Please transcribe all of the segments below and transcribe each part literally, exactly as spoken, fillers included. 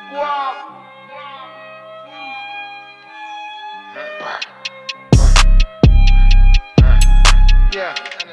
Yeah.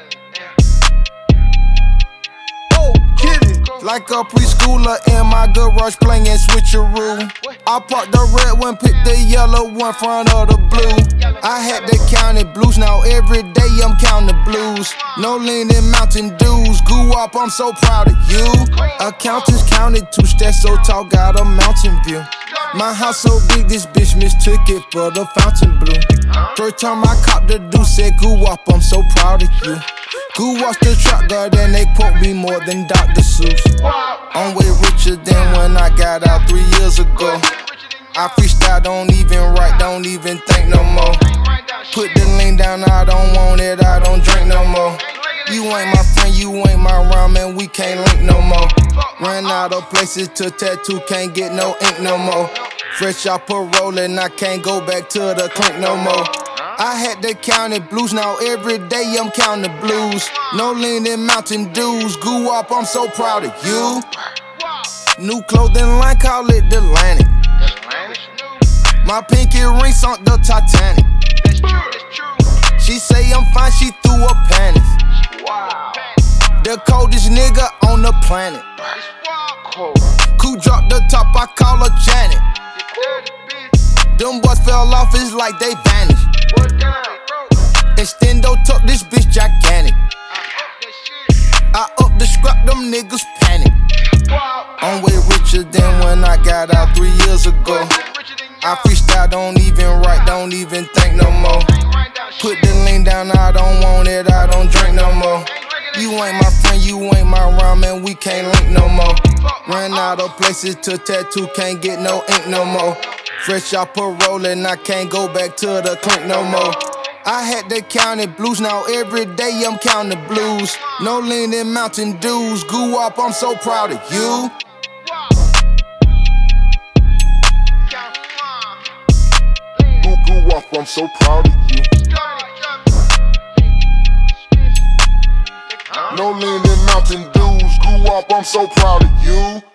Oh, get it. Like a preschooler in my garage playing switcheroo. I parked the red one, picked the yellow one front of the blue. I had to count it blues, now every day I'm counting the blues. No leaning Mountain Dews, goo up, I'm so proud of you. Accountants counted two steps so tall, got a mountain view. My house so big, this bitch mistook it for the fountain blue. First time I copped the deuce, said goo up, I'm so proud of you. Goo watched the truck guard and they quote me more than Doctor Seuss. I'm way richer than when I got out three years ago. I freestyle, don't even write, don't even think no more. Put the lean down, I don't want it, I don't drink no more. You ain't my friend, you ain't my rhyme, and we can't link no more. Ran out of places to tattoo, can't get no ink no more. Fresh out parole and I can't go back to the clink no more. I had to count it blues, now every day I'm counting the blues. No leaning Mountain Dews, goo up, I'm so proud of you. New clothing line, call it the Atlantic. My pinky ring sunk the Titanic. She say I'm fine, she threw her panties. The coldest nigga on the planet. Cool dropped the top, I call her Janet. Them boys fell off, it's like they vanished. Extendo took this bitch gigantic. I up the scrap, them niggas panic. I'm way richer than when I got out three years ago. I freestyle, don't even write, don't even think no more. Put the lean down, I don't want it, I don't drink no more. You ain't my friend, you ain't my rhyme, and we can't link no more. Ran out of places to tattoo, can't get no ink no more. Fresh out parole and I can't go back to the clink no more. I had to count it blues, now every day I'm counting the blues. No leaning Mountain Dews, goo up, I'm so proud of you. Goo goo up, I'm so proud of you. No leaning Mountain Dews, goo up, I'm so proud of you.